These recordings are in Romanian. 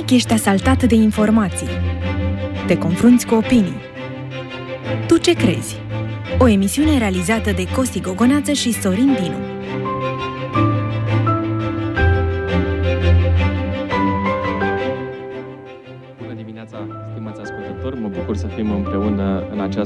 zilnic ești asaltat de informații. Te confrunți cu opinii. Tu ce crezi? O emisiune realizată de Costi Gogoneață și Sorin Dinu. Bună dimineața, stimați ascultători! Mă bucur să fim împreună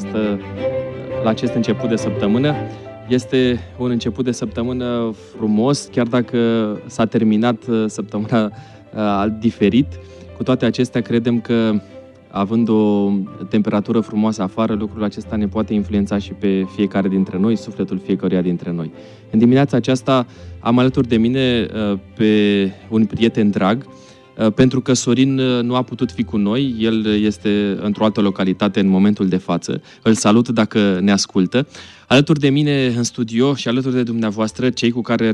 la acest început de săptămână. Este un început de săptămână frumos, chiar dacă s-a terminat săptămâna diferit. Cu toate acestea, credem că, având o temperatură frumoasă afară, lucrul acesta ne poate influența și pe fiecare dintre noi, sufletul fiecăruia dintre noi. În dimineața aceasta am alături de mine pe un prieten drag, pentru că Sorin nu a putut fi cu noi, el este într-o altă localitate în momentul de față. Îl salut dacă ne ascultă. Alături de mine în studio și alături de dumneavoastră, cei cu care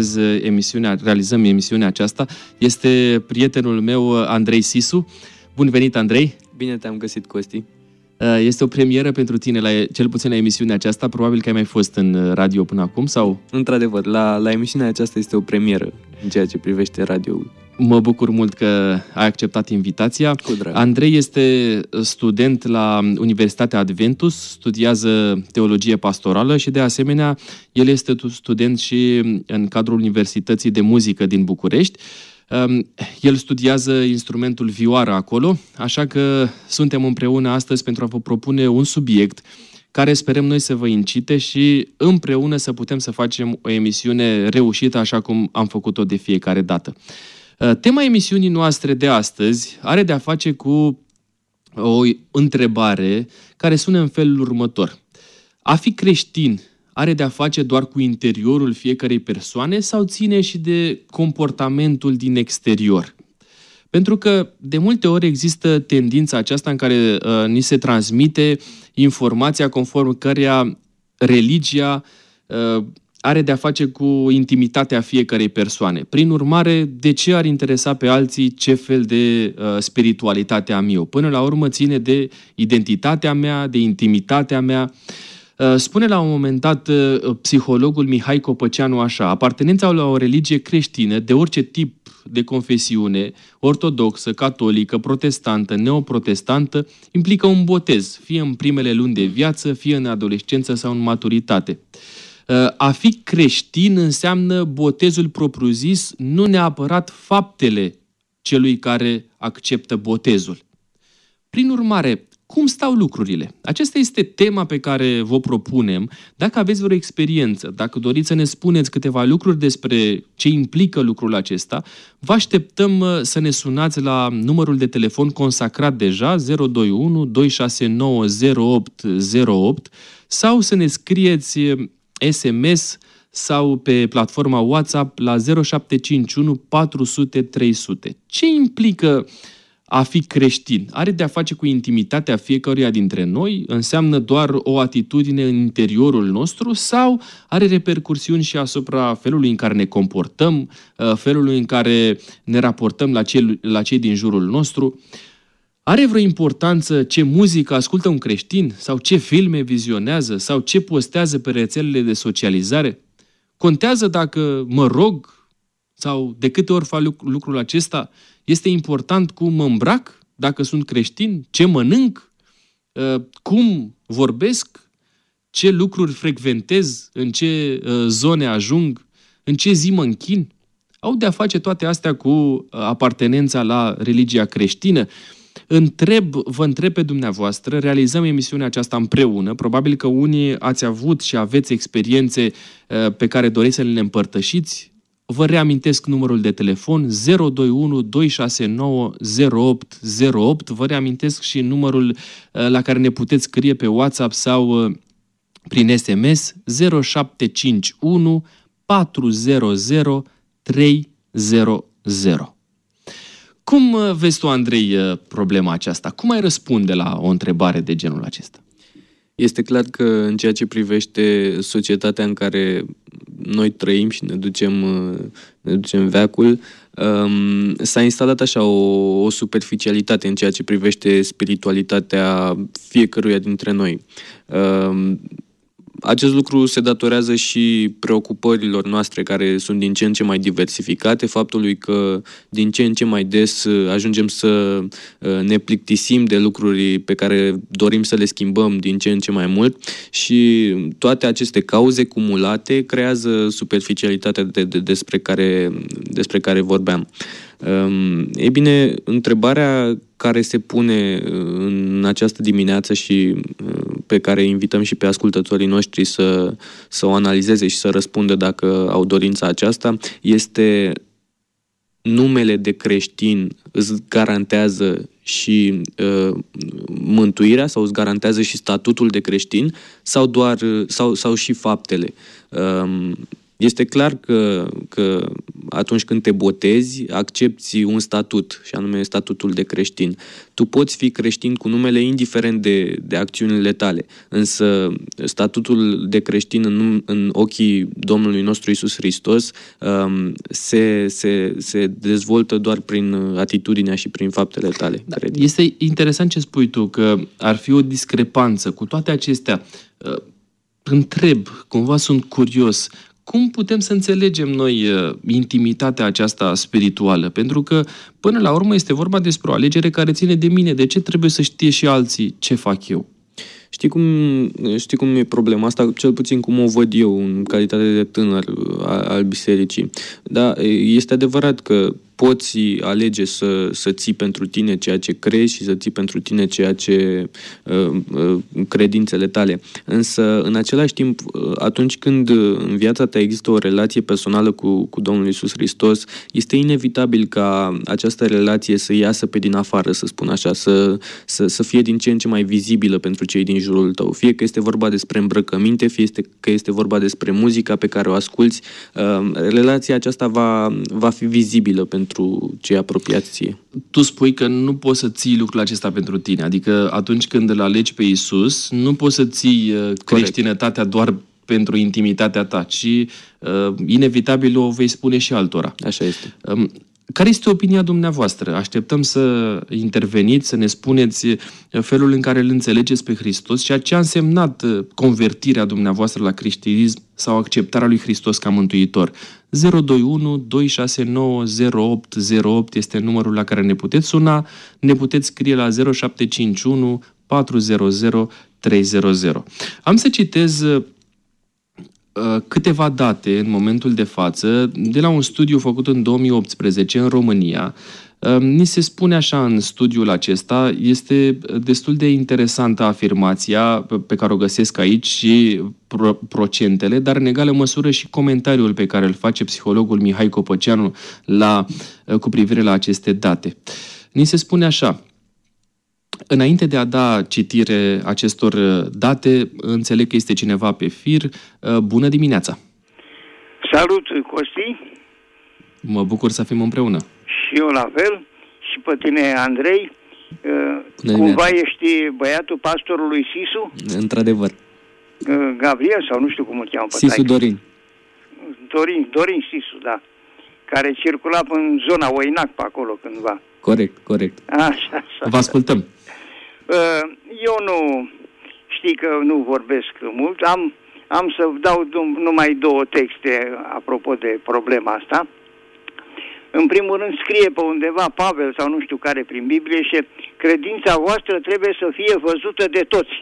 realizăm emisiunea aceasta, este prietenul meu, Andrei Sisu. Bun venit, Andrei! Bine te-am găsit, Costi! Este o premieră pentru tine, cel puțin la emisiunea aceasta. Probabil că ai mai fost în radio până acum, sau? Într-adevăr, la emisiunea aceasta este o premieră în ceea ce privește radio-ul. Mă bucur mult că ai acceptat invitația. Cu drag. Andrei este student la Universitatea Adventus, studiază teologie pastorală și, de asemenea, el este student și în cadrul Universității de Muzică din București. El studiază instrumentul vioară acolo, așa că suntem împreună astăzi pentru a vă propune un subiect care sperăm noi să vă incite și împreună să putem să facem o emisiune reușită, așa cum am făcut-o de fiecare dată. Tema emisiunii noastre de astăzi are de-a face cu o întrebare care sună în felul următor. A fi creștin are de-a face doar cu interiorul fiecărei persoane sau ține și de comportamentul din exterior? Pentru că de multe ori există tendința aceasta în care ni se transmite informația conform căreia religia are de-a face cu intimitatea fiecărei persoane. Prin urmare, de ce ar interesa pe alții ce fel de spiritualitate am eu? Până la urmă ține de identitatea mea, de intimitatea mea. Spune la un moment dat psihologul Mihai Copăceanu așa: apartenența la o religie creștină, de orice tip de confesiune, ortodoxă, catolică, protestantă, neoprotestantă, implică un botez, fie în primele luni de viață, fie în adolescență sau în maturitate. A fi creștin înseamnă botezul propriu-zis, nu neapărat faptele celui care acceptă botezul. Prin urmare, cum stau lucrurile? Aceasta este tema pe care vă propunem. Dacă aveți vreo experiență, dacă doriți să ne spuneți câteva lucruri despre ce implică lucrul acesta, vă așteptăm să ne sunați la numărul de telefon consacrat deja, 021 269 0808, sau să ne scrieți SMS sau pe platforma WhatsApp la 0751 400 300. Ce implică a fi creștin? Are de-a face cu intimitatea fiecăruia dintre noi? Înseamnă doar o atitudine în interiorul nostru sau are repercursiuni și asupra felului în care ne comportăm, felului în care ne raportăm la cei din jurul nostru? Are vreo importanță ce muzică ascultă un creștin sau ce filme vizionează sau ce postează pe rețelele de socializare? Contează dacă mă rog sau de câte ori fac lucrul acesta? Este important cum mă îmbrac, dacă sunt creștin, ce mănânc, cum vorbesc, ce lucruri frecventez, în ce zone ajung, în ce zi mă închin? Au de-a face toate astea cu apartenența la religia creștină. Vă întreb pe dumneavoastră, realizăm emisiunea aceasta împreună, probabil că unii ați avut și aveți experiențe pe care doriți să le împărtășiți. Vă reamintesc numărul de telefon 021 269 0808. Vă reamintesc și numărul la care ne puteți scrie pe WhatsApp sau prin SMS 0751 400 300. Cum vezi tu, Andrei, problema aceasta? Cum ai răspunde la o întrebare de genul acesta? Este clar că în ceea ce privește societatea în care noi trăim și ne ducem veacul, s-a instalat așa o superficialitate în ceea ce privește spiritualitatea fiecăruia dintre noi. Acest lucru se datorează și preocupărilor noastre care sunt din ce în ce mai diversificate, faptului că din ce în ce mai des ajungem să ne plictisim de lucruri pe care dorim să le schimbăm din ce în ce mai mult și toate aceste cauze cumulate creează superficialitatea despre care vorbeam. Ei bine, întrebarea care se pune în această dimineață și pe care invităm și pe ascultătorii noștri să o analizeze și să răspundă dacă au dorința aceasta, este: numele de creștin îți garantează și mântuirea sau îți garantează și statutul de creștin sau și faptele? Este clar că atunci când te botezi, accepți un statut, și anume statutul de creștin. Tu poți fi creștin cu numele indiferent de acțiunile tale, însă statutul de creștin în ochii Domnului nostru Iisus Hristos se dezvoltă doar prin atitudinea și prin faptele tale. Da, este interesant ce spui tu, că ar fi o discrepanță. Cu toate acestea, întreb, cumva sunt curios, cum putem să înțelegem noi intimitatea aceasta spirituală? Pentru că, până la urmă, este vorba despre o alegere care ține de mine. De ce trebuie să știe și alții ce fac eu? Știi cum e problema asta? Cel puțin cum o văd eu în calitate de tânăr al bisericii. Da, este adevărat că poți alege să ții pentru tine ceea ce crezi și să ții pentru tine ceea ce credințele tale. Însă, în același timp, atunci când în viața ta există o relație personală cu Domnul Iisus Hristos, este inevitabil ca această relație să iasă pe din afară, să spun așa, să fie din ce în ce mai vizibilă pentru cei din jurul tău. Fie că este vorba despre îmbrăcăminte, fie că este vorba despre muzica pe care o asculți, relația aceasta va fi vizibilă pentru cei apropiați ție. Tu spui că nu poți să ții lucrul acesta pentru tine. Adică atunci când îl alegi pe Iisus, nu poți să ții creștinătatea doar pentru intimitatea ta, ci inevitabil o vei spune și altora. Așa este. Care este opinia dumneavoastră? Așteptăm să interveniți, să ne spuneți felul în care îl înțelegeți pe Hristos și ce a însemnat convertirea dumneavoastră la creștinism sau acceptarea lui Hristos ca mântuitor. 021 269 0808 este numărul la care ne puteți suna, ne puteți scrie la 0751 400 300. Am să citez câteva date în momentul de față de la un studiu făcut în 2018 în România. Ni se spune așa în studiul acesta, este destul de interesantă afirmația pe care o găsesc aici și procentele, dar în egală măsură și comentariul pe care îl face psihologul Mihai Copăceanu cu privire la aceste date. Ni se spune așa: înainte de a da citire acestor date, înțeleg că este cineva pe fir. Bună dimineața! Salut, Costi! Mă bucur să fim împreună. Și eu la fel, și pe tine, Andrei. Cumva ești băiatul pastorului Sisu? Într-adevăr. Gabriel, sau nu știu cum îl cheamă pe Sisu Dorin. Dorin Sisu, da. Care circula în zona Oinac pe acolo cândva. Corect. Așa. Vă ascultăm. Eu nu știi că nu vorbesc mult. Am să dau numai două texte apropo de problema asta. În primul rând scrie pe undeva Pavel sau nu știu care prin Biblie și credința voastră trebuie să fie văzută de toți.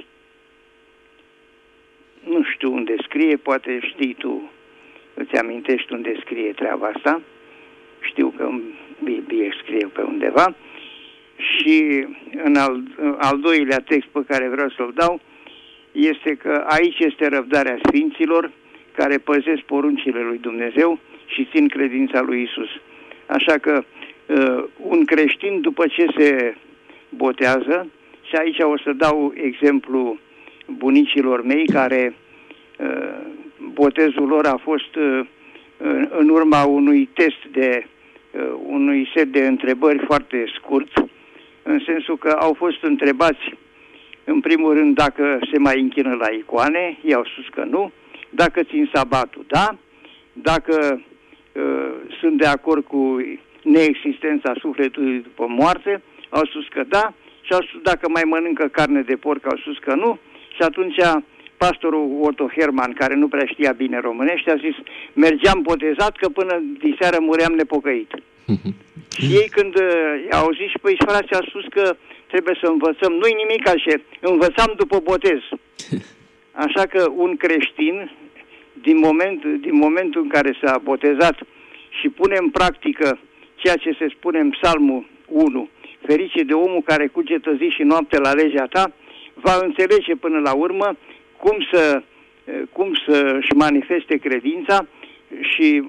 Nu știu unde scrie, poate știi tu, îți amintești unde scrie treaba asta. Știu că în Biblie scrie pe undeva. Și în al doilea text pe care vreau să-l dau este că aici este răbdarea sfinților care păzesc poruncile lui Dumnezeu și țin credința lui Isus. Așa că un creștin după ce se botează, și aici o să dau exemplu bunicilor mei care botezul lor a fost în urma unui test unui set de întrebări foarte scurt, în sensul că au fost întrebați în primul rând dacă se mai închină la icoane, i-au spus că nu, dacă țin sabatul, da, dacă sunt de acord cu neexistența sufletului după moarte, au spus că da, și au spus dacă mai mănâncă carne de porc, au spus că nu, și atunci pastorul Otto Herman, care nu prea știa bine românește, a zis, mergeam botezat că până diseară muream nepocăit. Și ei când au zis, păi frații a spus că trebuie să învățăm, nu-i nimic așa, învățam după botez. Așa că un creștin, din momentul în care s-a botezat și pune în practică ceea ce se spune în Psalmul 1, ferice de omul care cugetă zi și noapte la legea ta, va înțelege până la urmă cum să-și manifeste credința și,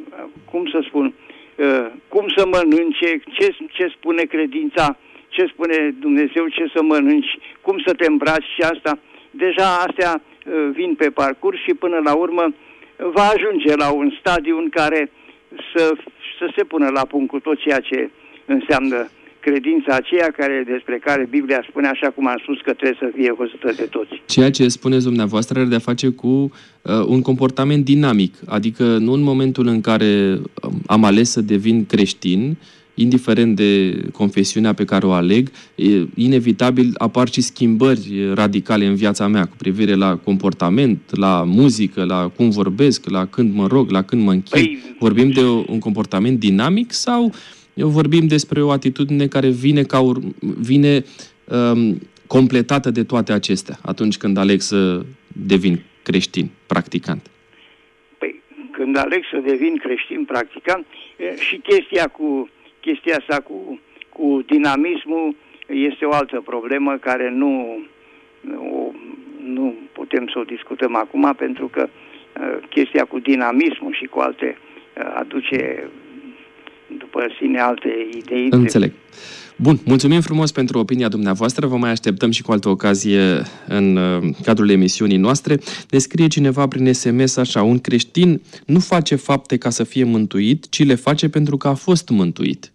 cum să mănânce, ce spune credința, ce spune Dumnezeu, ce să mănânci, cum să te îmbraci și asta. Deja astea vin pe parcurs și până la urmă va ajunge la un stadiu în care să se pună la punct cu tot ceea ce înseamnă credința aceea despre care Biblia spune, așa cum am spus, că trebuie să fie văzută de toți. Ceea ce spuneți dumneavoastră are de-a face cu un comportament dinamic, adică nu în momentul în care am ales să devin creștin, indiferent de confesiunea pe care o aleg, inevitabil apar și schimbări radicale în viața mea cu privire la comportament, la muzică, la cum vorbesc, la când mă rog, la când mă închin. Vorbim de un comportament dinamic sau vorbim despre o atitudine care vine completată de toate acestea atunci când aleg să devin creștin, practicant? Păi, când aleg să devin creștin, practicant, și chestia asta cu dinamismul este o altă problemă care nu putem să o discutăm acum, pentru că chestia cu dinamismul și cu alte aduce după sine alte idei. Înțeleg. Bun, mulțumim frumos pentru opinia dumneavoastră. Vă mai așteptăm și cu altă ocazie în cadrul emisiunii noastre. Ne scrie cineva prin SMS așa: un creștin nu face fapte ca să fie mântuit, ci le face pentru că a fost mântuit.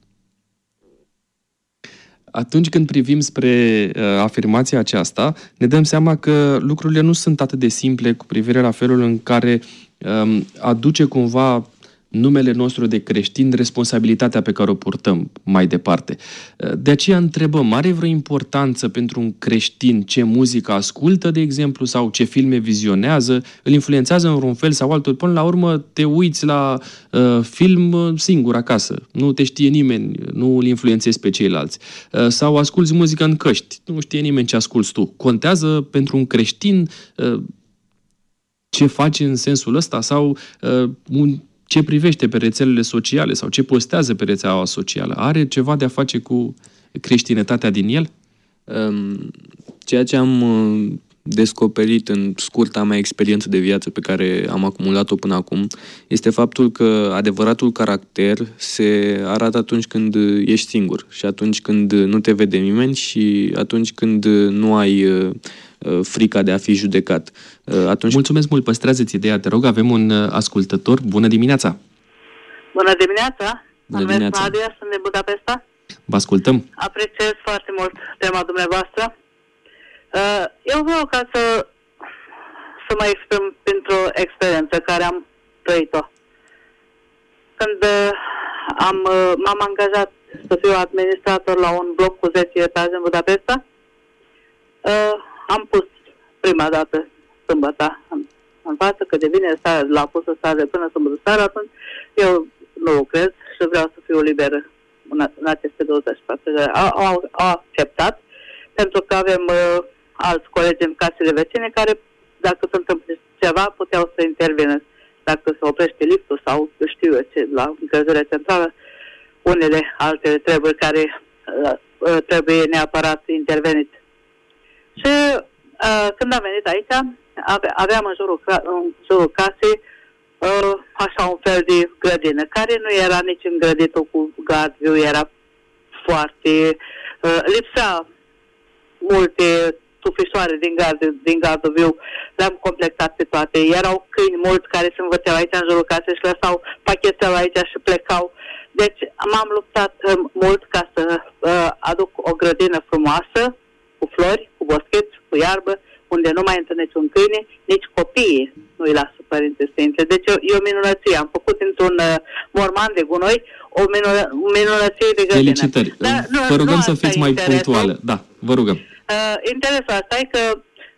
Atunci când privim spre afirmația aceasta, ne dăm seama că lucrurile nu sunt atât de simple cu privire la felul în care aduce cumva numele nostru de creștin responsabilitatea pe care o purtăm mai departe. De aceea întrebăm, are vreo importanță pentru un creștin ce muzică ascultă, de exemplu, sau ce filme vizionează? Îl influențează în vreun fel sau altul? Până la urmă te uiți la film singur acasă, nu te știe nimeni, nu îl influențezi pe ceilalți. Sau asculți muzică în căști, nu știe nimeni ce asculți tu. Contează pentru un creștin ce faci în sensul ăsta sau ce privește pe rețelele sociale sau ce postează pe rețeaua socială? Are ceva de a face cu creștinătatea din el? Ceea ce am descoperit în scurta mea experiență de viață pe care am acumulat-o până acum este faptul că adevăratul caracter se arată atunci când ești singur și atunci când nu te vede nimeni și atunci când nu ai frica de a fi judecat. Mulțumesc mult, păstrează-ți ideea, te rog, avem un ascultător. Bună dimineața! Bună dimineața! Bună dimineața! Nadia, sunt din Budapesta. Vă ascultăm! Apreciez foarte mult tema dumneavoastră. Eu vreau ca să mă exprim printr-o experiență care am trăit-o. Când m-am angajat să fiu administrator la un bloc cu 10 etaje în Budapesta, am pus prima dată sâmbătă în față, că de vineri seara l-a pus să sare până sâmbătă seara, atunci eu nu lucrez și vreau să fiu liberă în aceste 24 de ore. Au acceptat, pentru că avem alți colegi în casele vecine care, dacă se întâmplă ceva, puteau să intervină. Dacă se oprește liftul sau știu eu ce, la încălzirea centrală, unele alte treburi care trebuie neapărat intervenit. Și când am venit aici, aveam în jurul casei așa un fel de grădină, care nu era nici îngrădită cu gard viu, era foarte... lipsea multe tufișoare din gardul viu, le-am completat pe toate. Erau câini mulți care se învățeau aici în jurul casei și lăsau pachetele aici și plecau. Deci m-am luptat mult ca să aduc o grădină frumoasă, cu flori, cu boscheți, cu iarbă, unde nu mai intră niciun câine, nici copiii nu-i lasă părinții să intre. Deci e o minunăție. Am făcut într-un morman de gunoi o minunăție de grădină. Felicitări. Vă rugăm să fiți mai punctuală. Da, vă rugăm. Interesul asta e că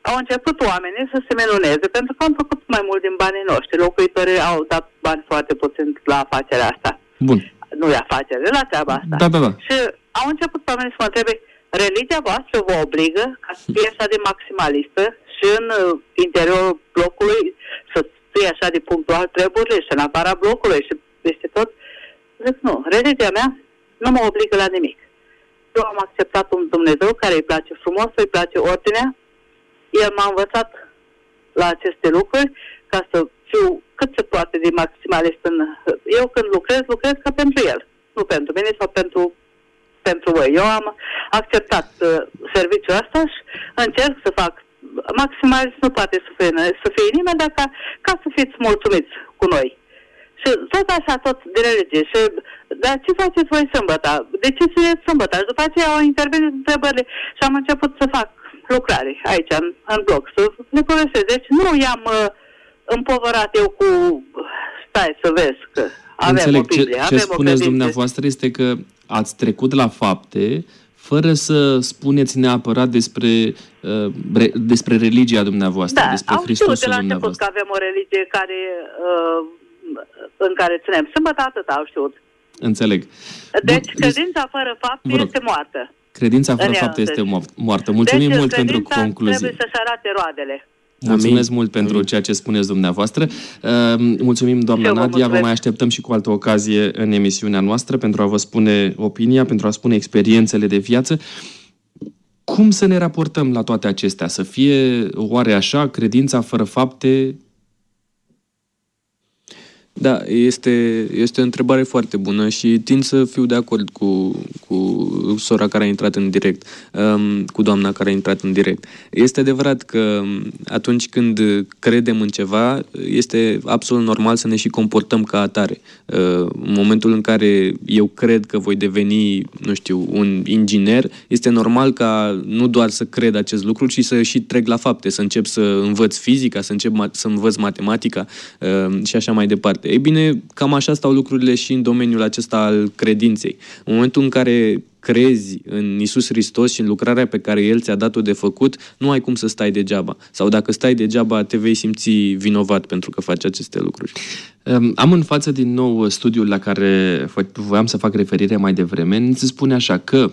au început oamenii să se minuneze, pentru că am făcut mai mult din banii noștri. Locuitorii au dat bani foarte puțin la afacerea asta. Bun. Nu e afacere, la treaba asta. Da. Și au început oamenii să mă întrebe, religia voastră vă obligă ca să fie așa de maximalistă și în interiorul blocului să fie așa de punctual treburile și în afara blocului și peste tot? Zic, nu, religia mea nu mă obligă la nimic. Eu am acceptat un Dumnezeu care îi place frumos, îi place ordinea. El m-a învățat la aceste lucruri ca să fiu cât se poate de maximalist. Eu când lucrez ca pentru el, nu pentru mine sau pentru voi. Eu am acceptat serviciul ăsta și încerc să fac maximalist, nu poate să fie nimeni, dar ca să fiți mulțumiți cu noi. Și tot așa, tot de religie. Și, dar ce faceți voi sâmbătă? De ce țineți sâmbătă? Și după aceea au intervenit întrebările și am început să fac lucrare aici, în bloc, să le povestesc. Deci nu i-am împovărat eu cu stai să vezi că avem Înțeleg. o Biblie, Ce spuneți dumneavoastră este că ați trecut la fapte fără să spuneți neapărat despre religia dumneavoastră, despre Hristosul dumneavoastră. dumneavoastră. Au știut de la început că avem o religie în care ținem sâmbătă, atât au știut. Înțeleg. Deci credința fără fapte este moartă. Credința fără fapte este moartă. Mulțumim mult pentru concluzie. Trebuie să-și arate roadele. Mulțumesc mult pentru ceea ce spuneți dumneavoastră. Mulțumim, doamna Nadia. Vă mai așteptăm și cu altă ocazie în emisiunea noastră pentru a vă spune opinia, pentru a spune experiențele de viață. Cum să ne raportăm la toate acestea? Să fie oare așa, credința fără fapte? Da, este o întrebare foarte bună și tind să fiu de acord cu sora care a intrat în direct, cu doamna care a intrat în direct. Este adevărat că atunci când credem în ceva, este absolut normal să ne și comportăm ca atare. În momentul în care eu cred că voi deveni, nu știu, un inginer, este normal ca nu doar să cred acest lucru, ci să și trec la fapte, să încep să învăț fizica, să încep să învăț matematica și așa mai departe. Ei bine, cam așa stau lucrurile și în domeniul acesta al credinței. În momentul în care crezi în Iisus Hristos și în lucrarea pe care El ți-a dat-o de făcut, nu ai cum să stai degeaba. Sau dacă stai degeaba, te vei simți vinovat pentru că faci aceste lucruri. Am în față din nou studiul la care voiam să fac referire mai devreme. Se spune așa că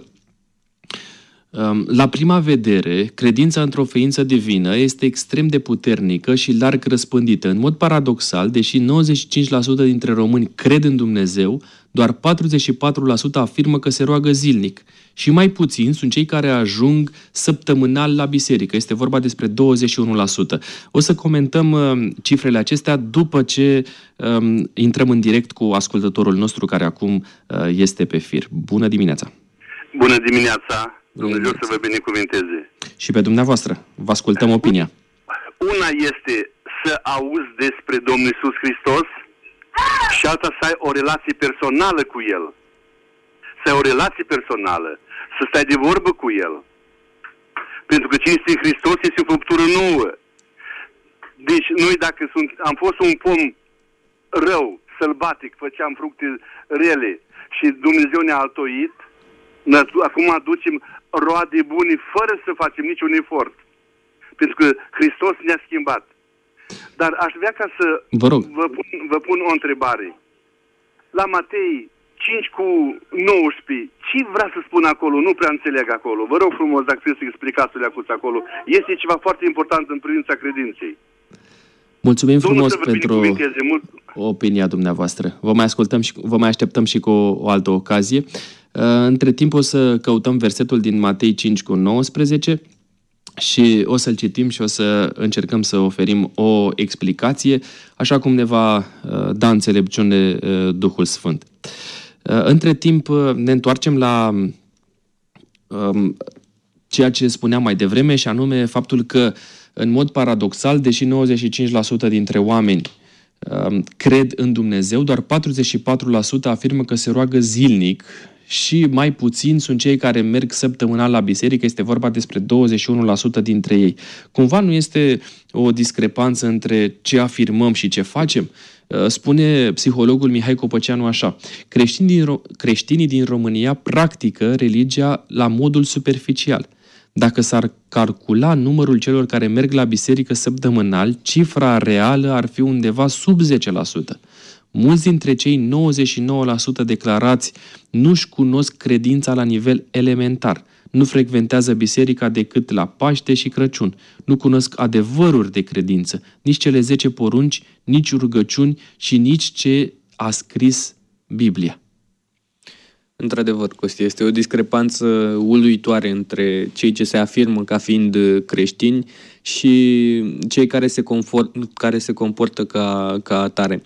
la prima vedere, credința într-o ființă divină este extrem de puternică și larg răspândită. În mod paradoxal, deși 95% dintre români cred în Dumnezeu, doar 44% afirmă că se roagă zilnic. Și mai puțin sunt cei care ajung săptămânal la biserică. Este vorba despre 21%. O să comentăm cifrele acestea după ce intrăm în direct cu ascultătorul nostru care acum este pe fir. Bună dimineața! Bună dimineața! Dumnezeu să vă binecuvinteze. Și pe dumneavoastră. Vă ascultăm opinia. Una este să auzi despre Domnul Iisus Hristos și alta să ai o relație personală cu El. Să ai o relație personală. Să stai de vorbă cu El. Pentru că cine este Hristos este o făptură nouă. Deci noi dacă am fost un pom rău, sălbatic, făceam fructe rele și Dumnezeu ne-a altoit, acum aducem roade bune fără să facem niciun efort. Pentru că Hristos ne-a schimbat. Dar aș vrea ca să vă pun o întrebare. La Matei 5:19, ce vrea să spun acolo? Nu prea înțeleg acolo. Vă rog frumos, dacă trebuie să explicați acolo. Este ceva foarte important în privința credinței. Mulțumim frumos pentru opinia dumneavoastră. Vă mai așteptăm și cu o altă ocazie. Între timp o să căutăm versetul din Matei 5:19 și o să-l citim și o să încercăm să oferim o explicație, așa cum ne va da înțelepciune Duhul Sfânt. Între timp ne întoarcem la ceea ce spuneam mai devreme, și anume faptul că, în mod paradoxal, deși 95% dintre oameni cred în Dumnezeu, doar 44% afirmă că se roagă zilnic și mai puțin sunt cei care merg săptămânal la biserică. Este vorba despre 21% dintre ei. Cumva nu este o discrepanță între ce afirmăm și ce facem? Spune psihologul Mihai Copăceanu așa: creștinii din România practică religia la modul superficial. Dacă s-ar calcula numărul celor care merg la biserică săptămânal, cifra reală ar fi undeva sub 10%. Mulți dintre cei 99% declarați nu-și cunosc credința la nivel elementar. Nu frecventează biserica decât la Paște și Crăciun. Nu cunosc adevăruri de credință, nici cele 10 porunci, nici rugăciuni și nici ce a scris Biblia. Într-adevăr, Costi, este o discrepanță uluitoare între cei ce se afirmă ca fiind creștini și cei care se comportă ca atare.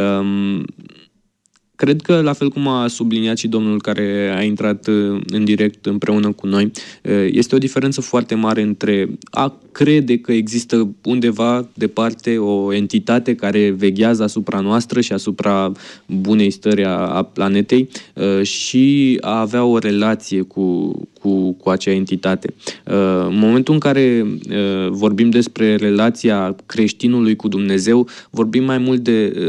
Cred că, la fel cum a subliniat și domnul care a intrat în direct împreună cu noi, este o diferență foarte mare între a crede că există undeva departe o entitate care veghează asupra noastră și asupra bunei stări a planetei și a avea o relație cu acea entitate. În momentul în care vorbim despre relația creștinului cu Dumnezeu, vorbim mai mult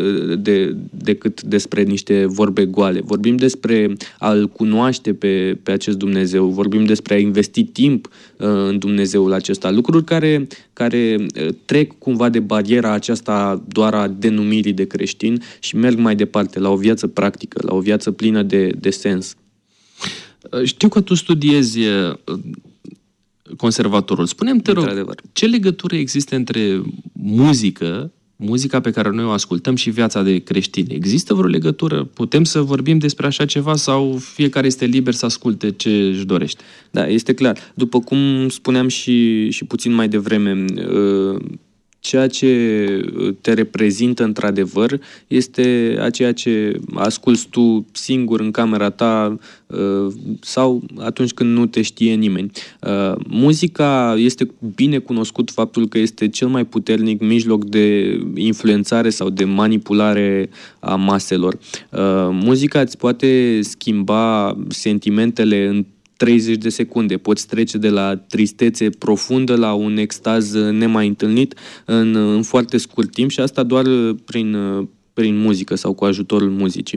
decât despre niște vorbe goale. Vorbim despre a-L cunoaște pe acest Dumnezeu, vorbim despre a investi timp în Dumnezeul acesta. Lucruri care trec cumva de bariera aceasta doar a denumirii de creștin și merg mai departe la o viață practică, la o viață plină de sens. Știu că tu studiezi conservatorul. Spune-mi, te rog, ce legătură există între muzica pe care noi o ascultăm și viața de creștin? Există vreo legătură? Putem să vorbim despre așa ceva sau fiecare este liber să asculte ce își dorește? Da, este clar. După cum spuneam și puțin mai devreme, ceea ce te reprezintă într-adevăr este aceea ce asculți tu singur în camera ta sau atunci când nu te știe nimeni. Muzica este bine cunoscut faptul că este cel mai puternic mijloc de influențare sau de manipulare a maselor. Muzica îți poate schimba sentimentele în 30 de secunde. Poți trece de la tristețe profundă la un extaz nemai întâlnit în foarte scurt timp și asta doar prin muzică sau cu ajutorul muzicii.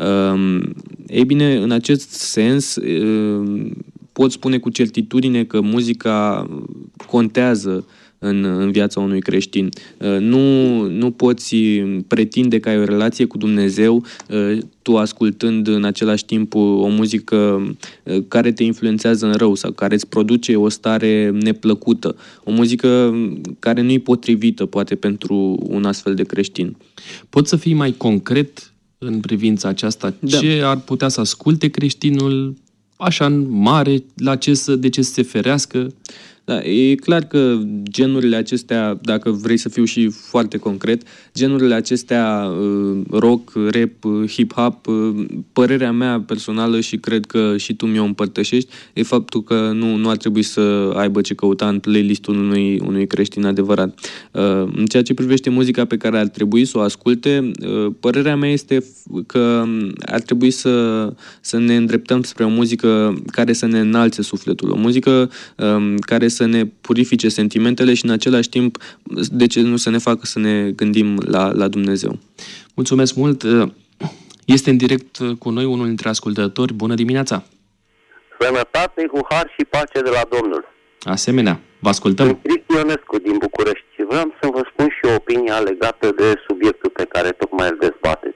Ei bine, în acest sens, pot spune cu certitudine că muzica contează în viața unui creștin. Nu poți pretinde că ai o relație cu Dumnezeu tu ascultând în același timp o muzică care te influențează în rău sau care îți produce o stare neplăcută. O muzică care nu-i potrivită, poate, pentru un astfel de creștin. Poți să fii mai concret în privința aceasta? Da. Ce ar putea să asculte creștinul așa în mare? De ce să se ferească? Da, e clar că genurile acestea, dacă vrei să fiu și foarte concret, genurile acestea, rock, rap, hip-hop, părerea mea personală și cred că și tu mi-o împărtășești, e faptul că nu ar trebui să aibă ce căuta în playlist-ul unui creștin adevărat. În ceea ce privește muzica pe care ar trebui să o asculte, părerea mea este că ar trebui să ne îndreptăm spre o muzică care să ne înalțe sufletul, o muzică care să ne purifice sentimentele și în același timp, de ce nu să ne facă să ne gândim la Dumnezeu. Mulțumesc mult! Este în direct cu noi unul dintre ascultători. Bună dimineața! Sănătate, cu har și pace de la Domnul! Asemenea, vă ascultăm! Sunt Cristi Ionescu din București și vreau să vă spun și opinia legată de subiectul pe care tocmai îl dezbateți.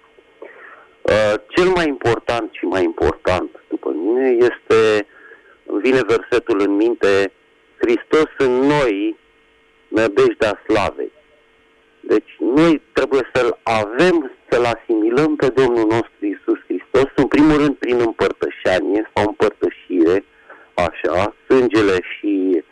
Cel mai important și mai important, după mine, vine versetul în minte: Hristos în noi, nădejdea slavei. Deci noi trebuie să-L avem, să-L asimilăm pe Domnul nostru Iisus Hristos, în primul rând prin împărtășanie sau împărtășire, așa, sângele și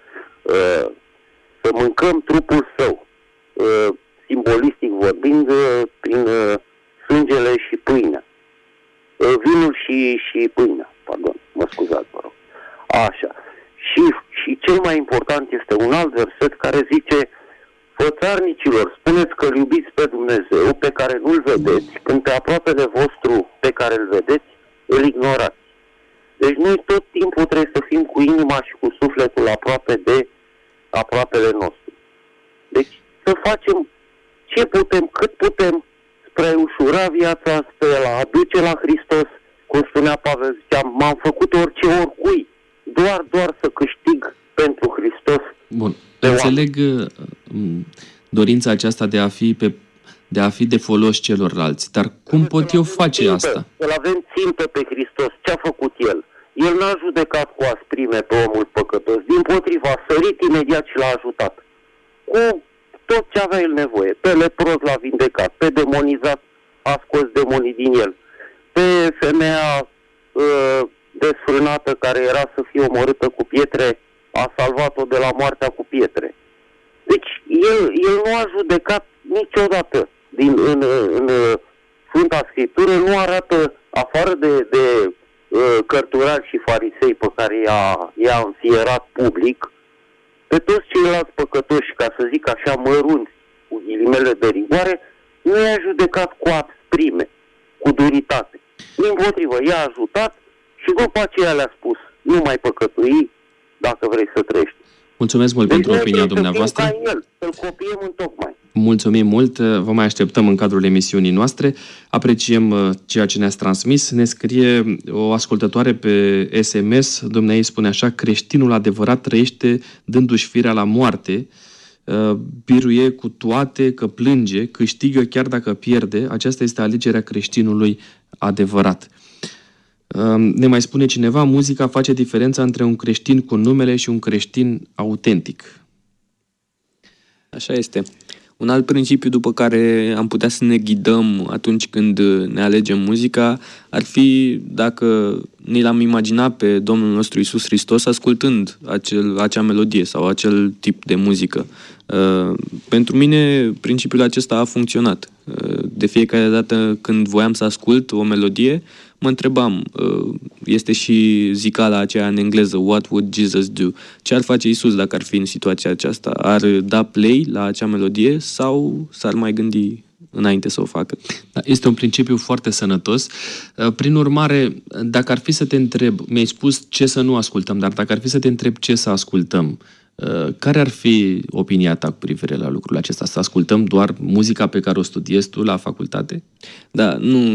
să mâncăm trupul Său, simbolistic vorbind, prin sângele și pâinea. Vinul și pâinea, pardon, mă scuzați, vă rog. Așa. Și cel mai important este un alt verset care zice: fățarnicilor, spuneți că îl iubiți pe Dumnezeu pe care nu-l vedeți, când pe aproapele vostru pe care îl vedeți, îl ignorați. Deci noi tot timpul trebuie să fim cu inima și cu sufletul aproape de aproapele nostru. Deci să facem ce putem, cât putem, spre a ușura viața, spre a aduce la Hristos. Cum spunea Pavel, zicea, m-am făcut orice oricui, doar să câștig pentru Hristos. Bun. Înțeleg dorința aceasta de a fi de folos celorlalți, dar cum pot eu face asta? Să-L avem țintă pe Hristos. Ce a făcut El? El n-a judecat cu asprime pe omul păcătos. Dimpotrivă, a sărit imediat și l-a ajutat. Cu tot ce avea el nevoie. Pe lepros l-a vindecat, pe demonizat a scos demonii din el, pe femeia desfrânată care era să fie omorâtă cu pietre, a salvat-o de la moartea cu pietre. Deci el nu a judecat niciodată. În Sfânta Scriptură nu arată, afară de cărturari și farisei pe care i-a înfierat public, pe toți ceilalți păcătoși, ca să zic așa, mărunți, cu ghilimele de rigoare, nu i-a judecat cu asprime, cu duritate. Dimpotrivă, i-a ajutat și după aceea le-a spus, nu mai păcătui dacă vrei să trăiești. Mulțumesc mult pentru opinia dumneavoastră. Să-l copiem întocmai. Mulțumim mult, vă mai așteptăm în cadrul emisiunii noastre. Apreciem ceea ce ne-ați transmis. Ne scrie o ascultătoare pe SMS, dumneavoastră spune așa: creștinul adevărat trăiește dându-și firea la moarte, biruie cu toate că plânge, câștigă chiar dacă pierde. Aceasta este alegerea creștinului adevărat. Ne mai spune cineva, muzica face diferența între un creștin cu numele și un creștin autentic. Așa este. Un alt principiu după care am putea să ne ghidăm atunci când ne alegem muzica ar fi dacă ne l-am imaginat pe Domnul nostru Iisus Hristos ascultând acea melodie sau acel tip de muzică. Pentru mine principiul acesta a funcționat. De fiecare dată când voiam să ascult o melodie, mă întrebam, este și zicala aceea în engleză, what would Jesus do? Ce ar face Iisus dacă ar fi în situația aceasta? Ar da play la acea melodie sau s-ar mai gândi înainte să o facă? Da, este un principiu foarte sănătos. Prin urmare, dacă ar fi să te întreb, mi-ai spus ce să nu ascultăm, dar dacă ar fi să te întreb ce să ascultăm, care ar fi opinia ta cu privire la lucrul acesta? Să ascultăm doar muzica pe care o studiezi tu la facultate? Da,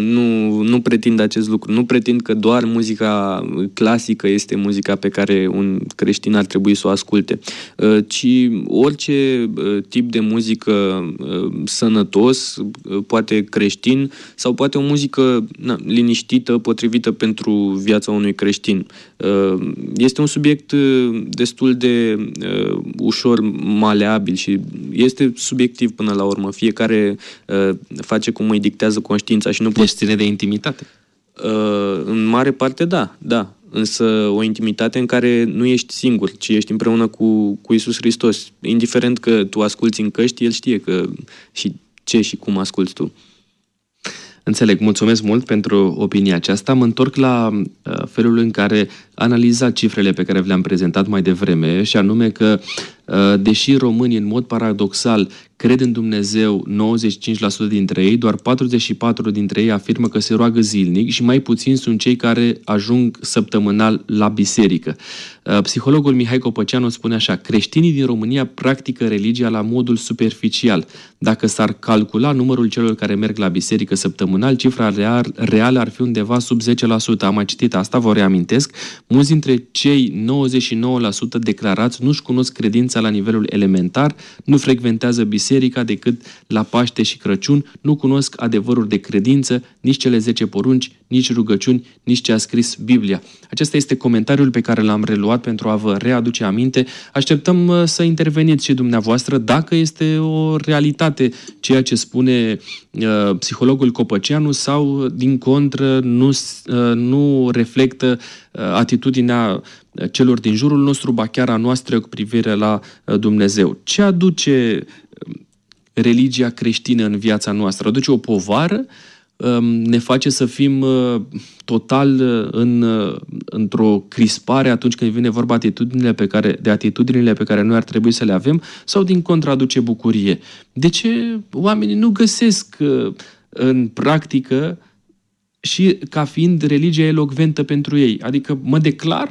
nu pretind acest lucru. Nu pretind că doar muzica clasică este muzica pe care un creștin ar trebui să o asculte, ci orice tip de muzică sănătos, poate creștin, sau poate o muzică liniștită, potrivită pentru viața unui creștin. Este un subiect destul de ușor maleabil și este subiectiv până la urmă. Fiecare face cum îi dictează conștiința și nu poți ține de intimitate. În mare parte da. Însă o intimitate în care nu ești singur, ci ești împreună cu Iisus Hristos. Indiferent că tu asculți în căști, El știe și ce și cum asculți tu. Înțeleg, mulțumesc mult pentru opinia aceasta. Mă întorc la felul în care analiza cifrele pe care le-am prezentat mai devreme, și anume că, deși românii, în mod paradoxal, cred în Dumnezeu 95% dintre ei, doar 44% dintre ei afirmă că se roagă zilnic și mai puțini sunt cei care ajung săptămânal la biserică. Psihologul Mihai Copăceanu spune așa: creștinii din România practică religia la modul superficial. Dacă s-ar calcula numărul celor care merg la biserică săptămânal, cifra reală ar fi undeva sub 10%. Am mai citit asta, vă reamintesc. Mulți dintre cei 99% declarați nu-și cunosc credința la nivelul elementar, nu frecventează biserica decât la Paște și Crăciun, nu cunosc adevărul de credință, nici cele 10 porunci, nici rugăciuni, nici ce a scris Biblia. Acesta este comentariul pe care l-am reluat pentru a vă readuce aminte. Așteptăm să interveniți și dumneavoastră dacă este o realitate ceea ce spune psihologul Copăceanu sau, din contră, nu reflectă atitudinea celor din jurul nostru, ba chiar a noastră cu privire la Dumnezeu. Ce aduce religia creștină în viața noastră? Aduce o povară? Ne face să fim total într-o crispare atunci când vine vorba de atitudinile pe care noi ar trebui să le avem, sau din contră aduce bucurie? De ce oamenii nu găsesc în practică și ca fiind religia elocventă pentru ei? Adică mă declar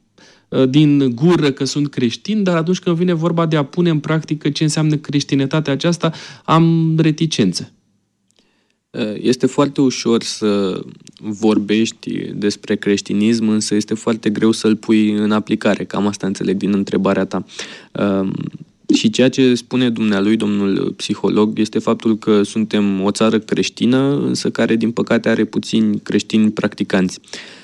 din gură că sunt creștin, dar atunci când vine vorba de a pune în practică ce înseamnă creștinătatea aceasta, am reticență. Este foarte ușor să vorbești despre creștinism, însă este foarte greu să-l pui în aplicare. Cam asta înțeleg din întrebarea ta. Și ceea ce spune dumnealui, domnul psiholog, este faptul că suntem o țară creștină, însă care, din păcate, are puțini creștini practicanți.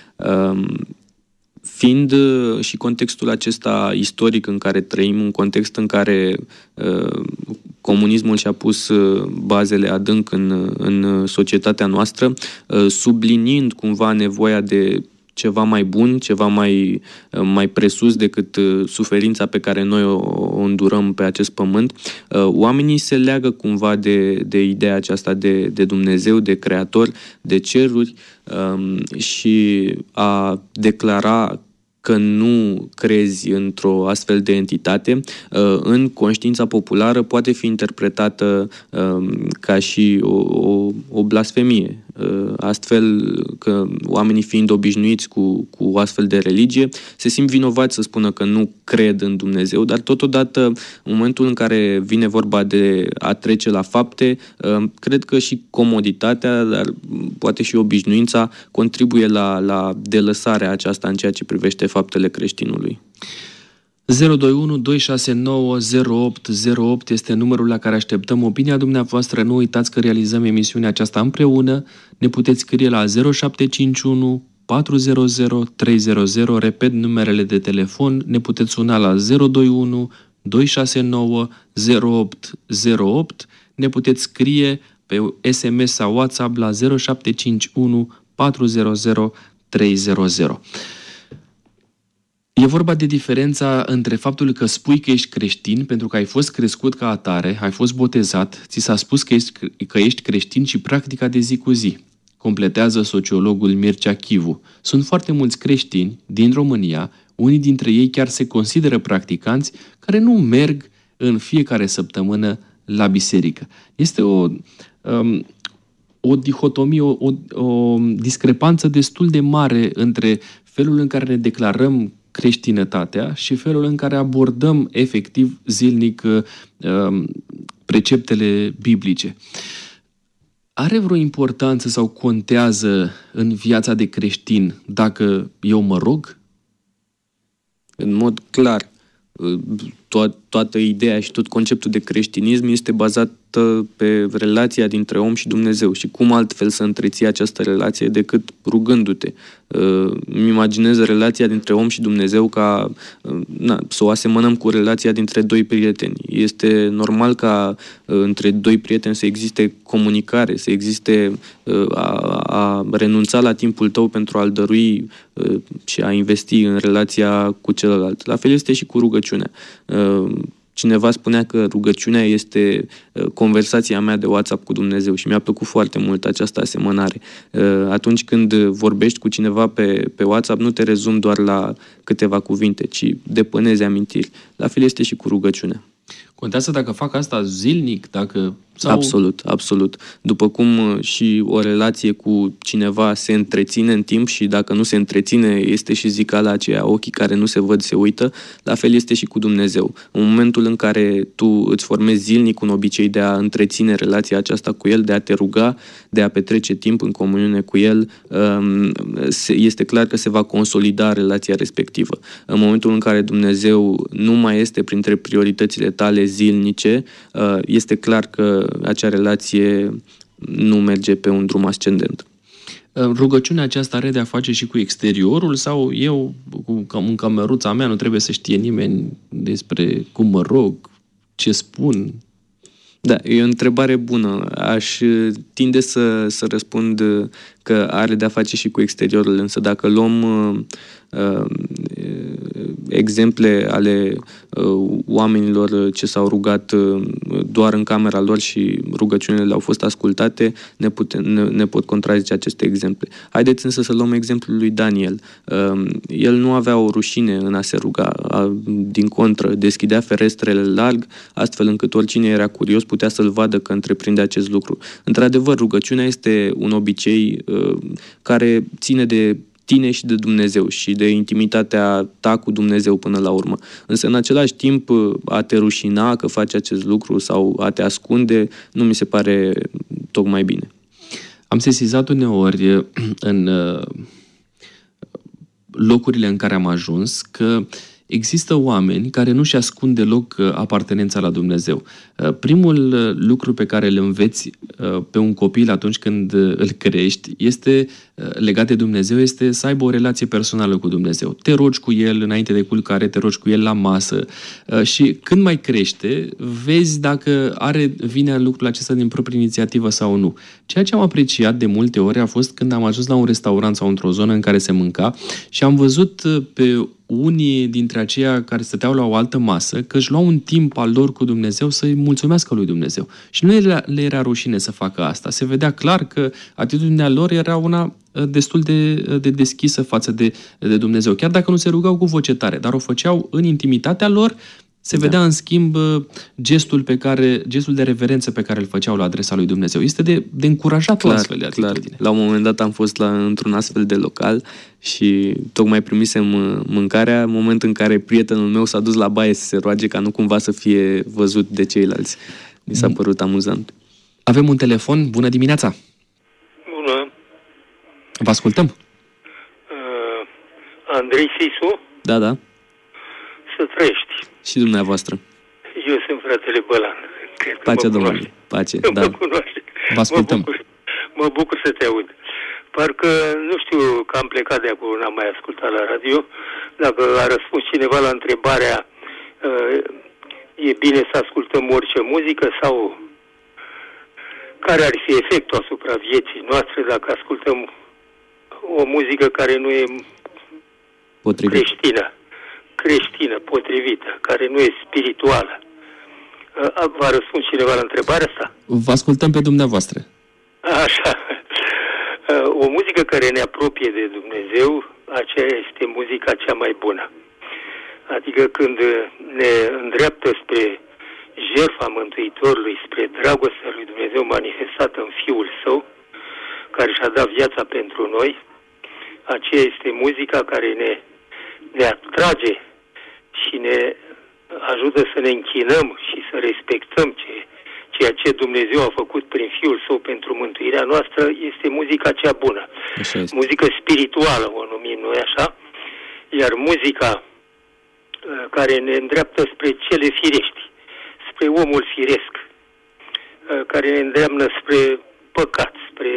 Fiind și contextul acesta istoric în care trăim, un context în care comunismul și-a pus bazele adânc în societatea noastră, subliniind cumva nevoia de ceva mai bun, ceva mai presus decât suferința pe care noi o îndurăm pe acest pământ, oamenii se leagă cumva de ideea aceasta de Dumnezeu, de Creator, de ceruri, și a declara că nu crezi într-o astfel de entitate, în conștiința populară poate fi interpretată ca și o blasfemie. Astfel că oamenii, fiind obișnuiți cu o astfel de religie, se simt vinovați să spună că nu cred în Dumnezeu, dar totodată, în momentul în care vine vorba de a trece la fapte, cred că și comoditatea, dar poate și obișnuința, contribuie la delăsarea aceasta în ceea ce privește faptele creștinului. 021 269 0808 este numărul la care așteptăm opinia dumneavoastră. Nu uitați că realizăm emisiunea aceasta împreună. Ne puteți scrie la 0751 400 300. Repet numerele de telefon. Ne puteți suna la 021 269 0808. Ne puteți scrie pe SMS sau WhatsApp la 0751 400 300. E vorba de diferența între faptul că spui că ești creștin pentru că ai fost crescut ca atare, ai fost botezat, ți s-a spus că ești creștin și practica de zi cu zi. Completează sociologul Mircea Chivu. Sunt foarte mulți creștini din România, unii dintre ei chiar se consideră practicanți, care nu merg în fiecare săptămână la biserică. Este o dihotomie, o discrepanță destul de mare între felul în care ne declarăm creștinătatea și felul în care abordăm efectiv zilnic preceptele biblice. Are vreo importanță sau contează în viața de creștin dacă eu mă rog? În mod clar. Toată ideea și tot conceptul de creștinism este bazat pe relația dintre om și Dumnezeu. Și cum altfel să întreții această relație decât rugându-te? Îmi imaginez relația dintre om și Dumnezeu ca să o asemănăm cu relația dintre doi prieteni. Este normal ca între doi prieteni să existe comunicare, să existe a renunța la timpul tău pentru a-l dărui și a investi în relația cu celălalt. La fel este și cu rugăciunea. Cineva spunea că rugăciunea este conversația mea de WhatsApp cu Dumnezeu și mi-a plăcut foarte mult această asemănare. Atunci când vorbești cu cineva pe WhatsApp, nu te rezumi doar la câteva cuvinte, ci depănezi amintiri. La fel este și cu rugăciunea. Contează dacă fac asta zilnic, dacă... Sau... Absolut. După cum și o relație cu cineva se întreține în timp și dacă nu se întreține, este și zicala aceea, ochii care nu se văd se uită, la fel este și cu Dumnezeu. În momentul în care tu îți formezi zilnic un obicei de a întreține relația aceasta cu El, de a te ruga, de a petrece timp în comuniune cu El, este clar că se va consolida relația respectivă. În momentul în care Dumnezeu nu mai este printre prioritățile tale zilnice, este clar că acea relație nu merge pe un drum ascendent. Rugăciunea aceasta are de-a face și cu exteriorul sau eu, în cămăruța mea, nu trebuie să știe nimeni despre cum mă rog, ce spun? Da, e o întrebare bună. Aș tinde să răspund că are de-a face și cu exteriorul, însă dacă luăm exemple ale oamenilor ce s-au rugat doar în camera lor și rugăciunile le-au fost ascultate, ne pot contrazice aceste exemple. Haideți însă să luăm exemplul lui Daniel. El nu avea o rușine în a se ruga, din contră, deschidea ferestrele larg, astfel încât oricine era curios putea să-l vadă că întreprinde acest lucru. Într-adevăr, rugăciunea este un obicei care ține de tine și de Dumnezeu și de intimitatea ta cu Dumnezeu până la urmă. Însă, în același timp, a te rușina că faci acest lucru sau a te ascunde, nu mi se pare tocmai bine. Am sesizat uneori în locurile în care am ajuns că există oameni care nu-și ascund deloc apartenența la Dumnezeu. Primul lucru pe care îl înveți pe un copil atunci când îl crești este legat de Dumnezeu, este să aibă o relație personală cu Dumnezeu. Te rogi cu El înainte de culcare, te rogi cu El la masă și când mai crește, vezi dacă vine lucrul acesta din proprie inițiativă sau nu. Ceea ce am apreciat de multe ori a fost când am ajuns la un restaurant sau într-o zonă în care se mânca și am văzut pe unii dintre aceia care stăteau la o altă masă că își luau un timp al lor cu Dumnezeu să-i mulțumească lui Dumnezeu. Și nu le era rușine să facă asta. Se vedea clar că atitudinea lor era una destul de deschisă față de Dumnezeu. Chiar dacă nu se rugau cu voce tare, dar o făceau în intimitatea lor, se vedea în schimb gestul de reverență pe care îl făceau la adresa lui Dumnezeu. Este de încurajat o astfel de atitudine. La un moment dat am fost într-un astfel de local și tocmai primisem mâncarea, în moment în care prietenul meu s-a dus la baie să se roage ca nu cumva să fie văzut de ceilalți. Mi s-a părut amuzant. Avem un telefon. Bună dimineața! Bună! Vă ascultăm! Andrei Sisu? Da. Să trăiești. Și dumneavoastră. Eu sunt fratele Bălan. Pacea Domnului. Pace, da. Mă cunoaște. Vă ascultăm. Mă bucur să te aud. Parcă, nu știu, că am plecat de acolo, n-am mai ascultat la radio. Dacă a răspuns cineva la întrebarea e bine să ascultăm orice muzică sau care ar fi efectul asupra vieții noastre dacă ascultăm o muzică care nu e creștină, potrivită, care nu e spirituală. Va răspuns cineva la întrebarea asta? Vă ascultăm pe dumneavoastră. Așa. O muzică care ne apropie de Dumnezeu, aceea este muzica cea mai bună. Adică când ne îndreaptă spre jertfa Mântuitorului, spre dragostea lui Dumnezeu manifestată în Fiul Său, care și-a dat viața pentru noi, aceea este muzica care ne atrage și ne ajută să ne închinăm și să respectăm ceea ce Dumnezeu a făcut prin Fiul Său pentru mântuirea noastră, este muzica cea bună. Muzică spirituală o numim noi așa, iar muzica care ne îndreaptă spre cele firești, spre omul firesc, care ne îndreamnă spre păcat, spre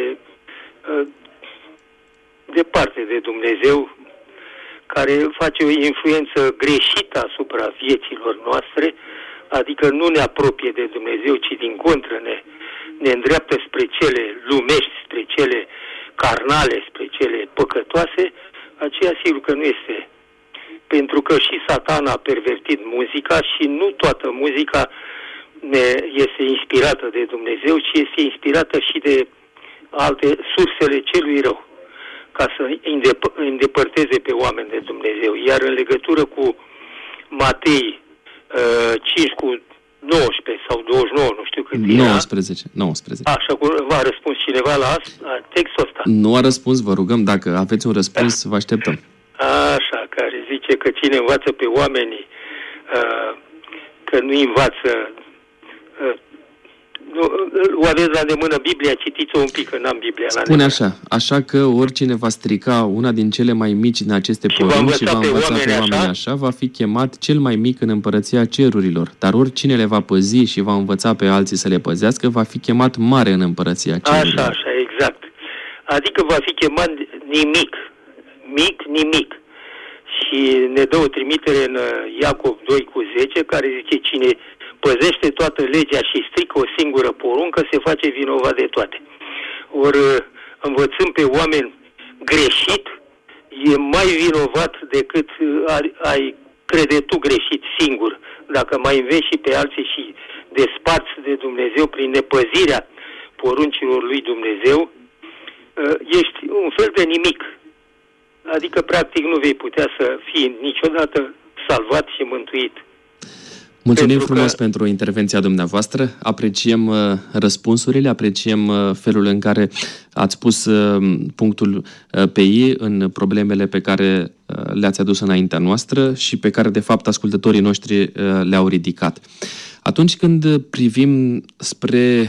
departe de Dumnezeu, care face o influență greșită asupra vieților noastre, adică nu ne apropie de Dumnezeu, ci din contră ne îndreaptă spre cele lumești, spre cele carnale, spre cele păcătoase, aceea sigur că nu este. Pentru că și Satan a pervertit muzica și nu toată muzica este inspirată de Dumnezeu, ci este inspirată și de alte sursele celui rău, ca să îndepărteze pe oameni de Dumnezeu. Iar în legătură cu Matei 5 cu 19 sau 29, nu știu cât era. 19. Așa, v-a răspuns cineva la textul ăsta? Nu a răspuns, vă rugăm, dacă aveți un răspuns, vă așteptăm. Așa, care zice că cine învață pe oamenii că nu învață... O aveți la îndemână Biblia, citiți-o un pic, că n-am Biblia la Spune așa că oricine va strica una din cele mai mici din aceste porunci și va învăța pe oameni așa, va fi chemat cel mai mic în împărăția cerurilor. Dar oricine le va păzi și va învăța pe alții să le păzească, va fi chemat mare în împărăția cerurilor. Așa, exact. Adică va fi chemat nimic. Și ne dă o trimitere în Iacov 2:10, care zice, cine păzește toată legea și strică o singură poruncă, se face vinovat de toate. Ori învățând pe oameni greșit, e mai vinovat decât ai crede tu greșit singur. Dacă mai înveți și pe alții și desparți de Dumnezeu prin nepăzirea poruncilor lui Dumnezeu, ești un fel de nimic. Adică, practic, nu vei putea să fii niciodată salvat și mântuit. Mulțumim frumos pentru intervenția dumneavoastră, apreciem răspunsurile, apreciem felul în care ați pus punctul pe I în problemele pe care le-ați adus înaintea noastră și pe care, de fapt, ascultătorii noștri le-au ridicat. Atunci când privim spre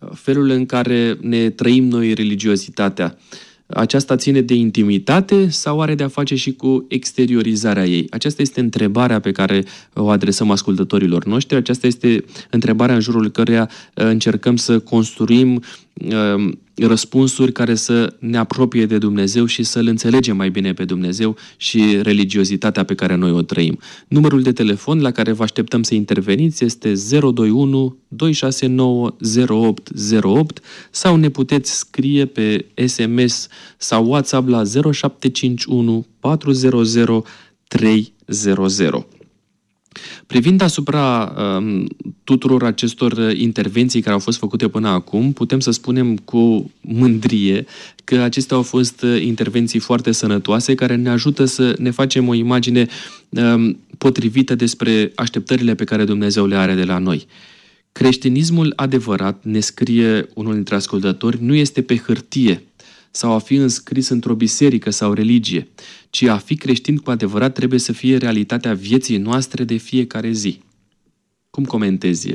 felul în care ne trăim noi religiozitatea, aceasta ține de intimitate sau are de-a face și cu exteriorizarea ei? Aceasta este întrebarea pe care o adresăm ascultătorilor noștri. Aceasta este întrebarea în jurul căreia încercăm să construim răspunsuri care să ne apropie de Dumnezeu și să-L înțelegem mai bine pe Dumnezeu și religiozitatea pe care noi o trăim. Numărul de telefon la care vă așteptăm să interveniți este 021 269 0808 sau ne puteți scrie pe SMS sau WhatsApp la 0751 400 300. Privind asupra tuturor acestor intervenții care au fost făcute până acum, putem să spunem cu mândrie că acestea au fost intervenții foarte sănătoase care ne ajută să ne facem o imagine potrivită despre așteptările pe care Dumnezeu le are de la noi. Creștinismul adevărat, ne scrie unul dintre ascultători, nu este pe hârtie sau a fi înscris într-o biserică sau religie, ci a fi creștin cu adevărat trebuie să fie realitatea vieții noastre de fiecare zi. Cum comentezi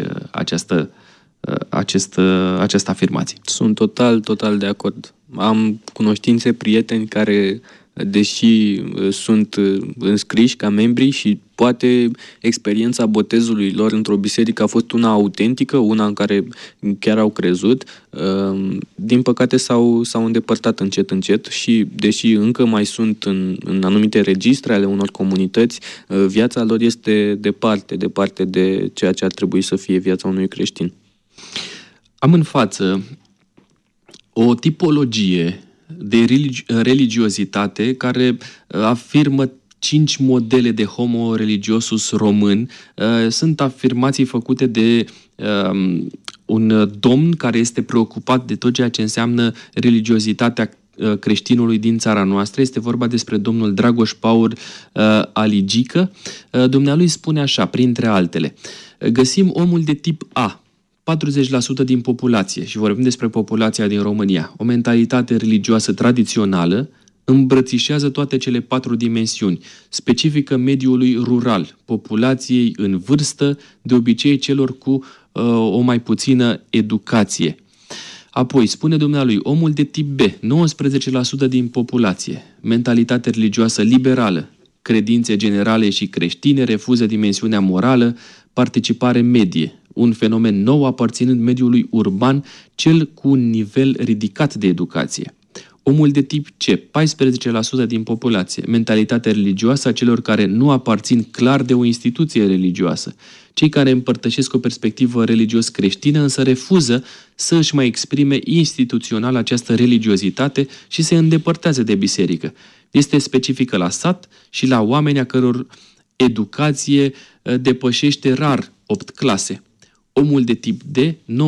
această afirmație? Sunt total de acord. Am cunoștințe, prieteni care, deși sunt înscriși ca membri și poate experiența botezului lor într-o biserică a fost una autentică, una în care chiar au crezut, din păcate s-au îndepărtat încet și, deși încă mai sunt în anumite registre ale unor comunități, viața lor este departe de ceea ce ar trebui să fie viața unui creștin. Am în față o tipologie de religiozitate care afirmă 5 modele de homo religiosus român. Sunt afirmații făcute de un domn care este preocupat de tot ceea ce înseamnă religiozitatea creștinului din țara noastră. Este vorba despre domnul Dragoș Paul Aligică. Dumnealui spune așa, printre altele: găsim omul de tip A, 40% din populație, și vorbim despre populația din România, o mentalitate religioasă tradițională, îmbrățișează toate cele 4 dimensiuni, specifică mediului rural, populației în vârstă, de obicei celor cu o mai puțină educație. Apoi, spune dumnealui, omul de tip B, 19% din populație, mentalitate religioasă liberală, credințe generale și creștine, refuză dimensiunea morală, participare medie, un fenomen nou aparținând mediului urban, cel cu un nivel ridicat de educație. Omul de tip C, 14% din populație, mentalitate religioasă a celor care nu aparțin clar de o instituție religioasă. Cei care împărtășesc o perspectivă religios creștină însă refuză să își mai exprime instituțional această religiozitate și se îndepărtează de biserică. Este specifică la sat și la oameni a căror educație depășește rar 8 clase. Omul de tip D, 19%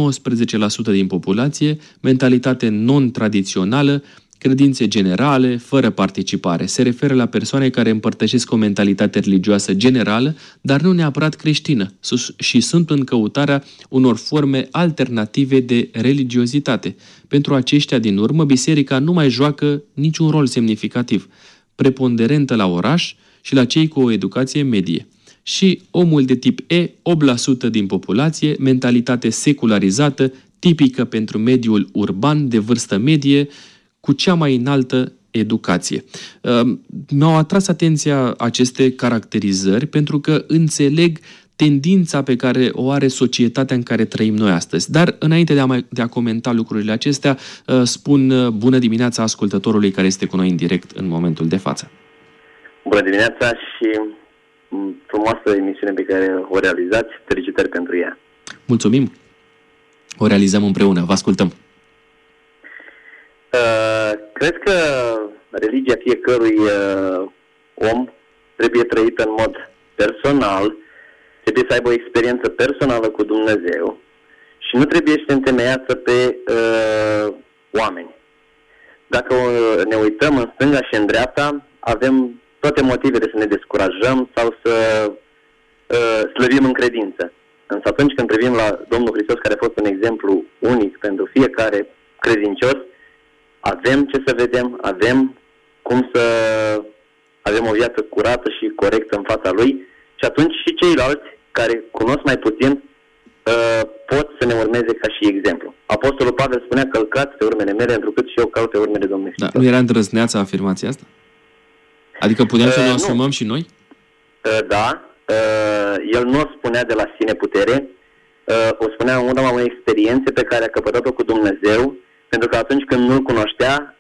din populație, mentalitate non-tradițională, credințe generale, fără participare. Se referă la persoane care împărtășesc o mentalitate religioasă generală, dar nu neapărat creștină, și sunt în căutarea unor forme alternative de religiozitate. Pentru aceștia din urmă, biserica nu mai joacă niciun rol semnificativ, preponderentă la oraș și la cei cu o educație medie. Și omul de tip E, 8% din populație, mentalitate secularizată, tipică pentru mediul urban de vârstă medie, cu cea mai înaltă educație. Mi-au atras atenția aceste caracterizări pentru că înțeleg tendința pe care o are societatea în care trăim noi astăzi. Dar înainte de a comenta lucrurile acestea, spun bună dimineața ascultătorului care este cu noi în direct în momentul de față. Bună dimineața și frumoasă emisiune pe care o realizați. Felicitări pentru ea. Mulțumim! O realizăm împreună. Vă ascultăm! Cred că religia fiecărui om trebuie trăită în mod personal, trebuie să aibă o experiență personală cu Dumnezeu și nu trebuie să se întemeiască pe oameni. Dacă ne uităm în stânga și în dreapta, avem toate motivele să ne descurajăm sau să slăbim în credință. Însă atunci când privim la Domnul Hristos, care a fost un exemplu unic pentru fiecare credincios, avem ce să vedem, avem cum să avem o viață curată și corectă în fața Lui și atunci și ceilalți care cunosc mai puțin pot să ne urmeze ca și exemplu. Apostolul Pavel spunea, călcați pe urmele mele, întrucât și eu calc pe urmele Domnului Hristos. Da, nu era îndrăzneața afirmația asta? Adică putem să ne asumăm și noi? Da. El nu o spunea de la sine putere, o spunea în urma unei experiențe pe care a căpătat-o cu Dumnezeu, pentru că atunci când nu-L cunoștea,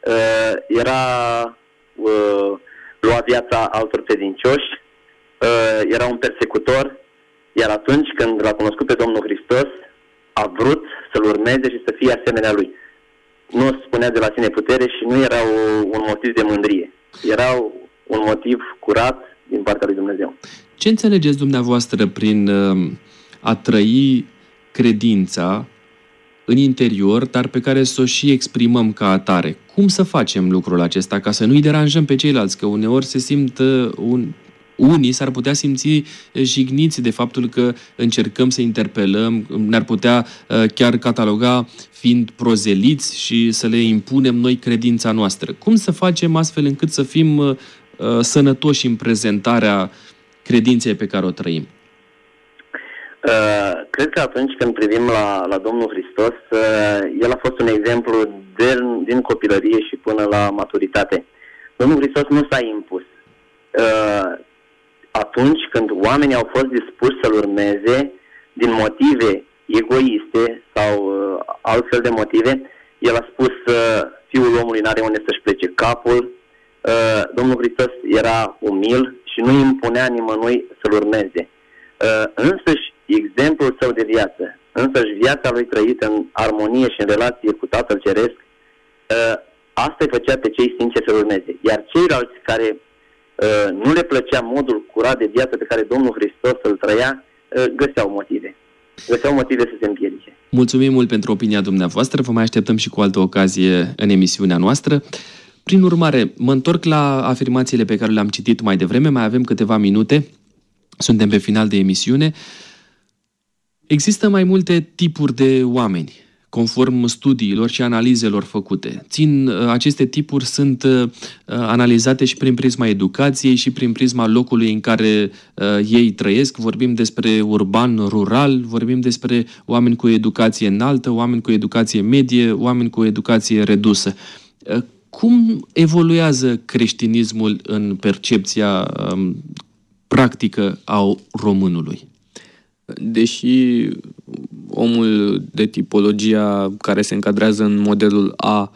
lua viața altor credincioși, era un persecutor, iar atunci când l-a cunoscut pe Domnul Hristos, a vrut să-L urmeze și să fie asemenea Lui. Nu spunea de la sine putere și nu era un motiv de mândrie. Era un motiv curat din partea lui Dumnezeu. Ce înțelegeți dumneavoastră prin a trăi credința în interior, dar pe care să o și exprimăm ca atare? Cum să facem lucrul acesta ca să nu-i deranjăm pe ceilalți? Că uneori se simt unii s-ar putea simți jigniți de faptul că încercăm să interpelăm, ne-ar putea chiar cataloga fiind prozeliți și să le impunem noi credința noastră. Cum să facem astfel încât să fim sănătoși în prezentarea credinței pe care o trăim? Cred că atunci când privim la Domnul Hristos, El a fost un exemplu din copilărie și până la maturitate. Domnul Hristos nu s-a impus. Atunci când oamenii au fost dispuși să-L urmeze din motive egoiste sau altfel de motive, El a spus, Fiul omului n-are unde să-și plece capul. Domnul Hristos era umil și nu impunea nimănui să-L urmeze. Însăși exemplul său de viață, însăși viața lui trăită în armonie și în relație cu Tatăl Ceresc, asta îi făcea pe cei sinceri să-L urmeze. Iar ceilalți care nu le plăcea modul curat de viață pe care Domnul Hristos îl trăia, găseau motive. Găseau motive să se împiedice. Mulțumim mult pentru opinia dumneavoastră, vă mai așteptăm și cu altă ocazie în emisiunea noastră. Prin urmare, mă întorc la afirmațiile pe care le-am citit mai devreme, mai avem câteva minute, suntem pe final de emisiune. Există mai multe tipuri de oameni, conform studiilor și analizelor făcute. Aceste tipuri sunt analizate și prin prisma educației și prin prisma locului în care ei trăiesc. Vorbim despre urban, rural, vorbim despre oameni cu educație înaltă, oameni cu educație medie, oameni cu educație redusă. Cum evoluează creștinismul în percepția practică a românului? Deși omul de tipologia care se încadrează în modelul A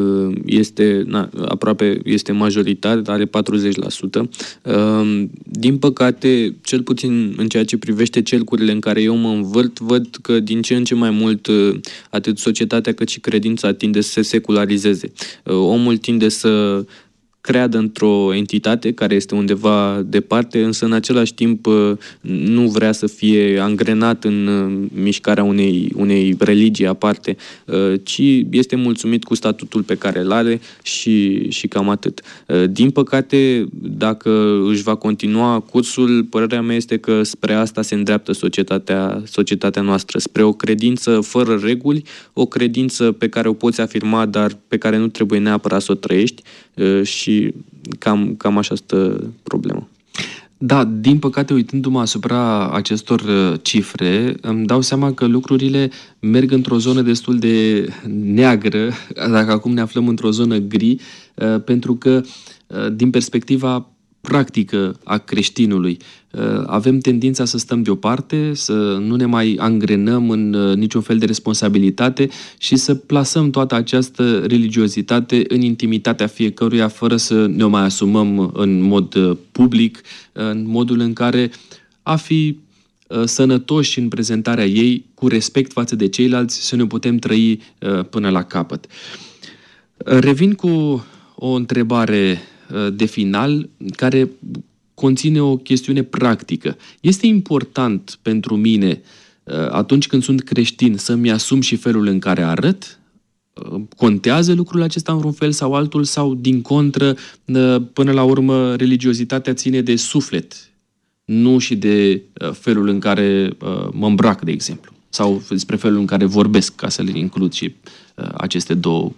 este majoritar, are 40%. Din păcate, cel puțin în ceea ce privește cercurile în care eu mă învârt, văd că din ce în ce mai mult atât societatea cât și credința tinde să se secularizeze. Omul tinde să creadă într-o entitate care este undeva departe, însă în același timp nu vrea să fie angrenat în mișcarea unei religii aparte, ci este mulțumit cu statutul pe care îl are și cam atât. Din păcate, dacă își va continua cursul, părerea mea este că spre asta se îndreaptă societatea noastră, spre o credință fără reguli, o credință pe care o poți afirma, dar pe care nu trebuie neapărat să o trăiești, și cam așa stă problema. Da, din păcate, uitându-mă asupra acestor cifre, îmi dau seama că lucrurile merg într-o zonă destul de neagră, dacă acum ne aflăm într-o zonă gri, pentru că, din perspectiva practică a creștinului, avem tendința să stăm deoparte, să nu ne mai angrenăm în niciun fel de responsabilitate și să plasăm toată această religiozitate în intimitatea fiecăruia, fără să ne o mai asumăm în mod public, în modul în care a fi sănătoși în prezentarea ei, cu respect față de ceilalți, să ne putem trăi până la capăt. Revin cu o întrebare de final, care conține o chestiune practică. Este important pentru mine, atunci când sunt creștin, să-mi asum și felul în care arăt? Contează lucrul acesta în vreun fel sau altul? Sau, din contră, până la urmă, religiozitatea ține de suflet, nu și de felul în care mă îmbrac, de exemplu? Sau despre felul în care vorbesc, ca să le includ și aceste două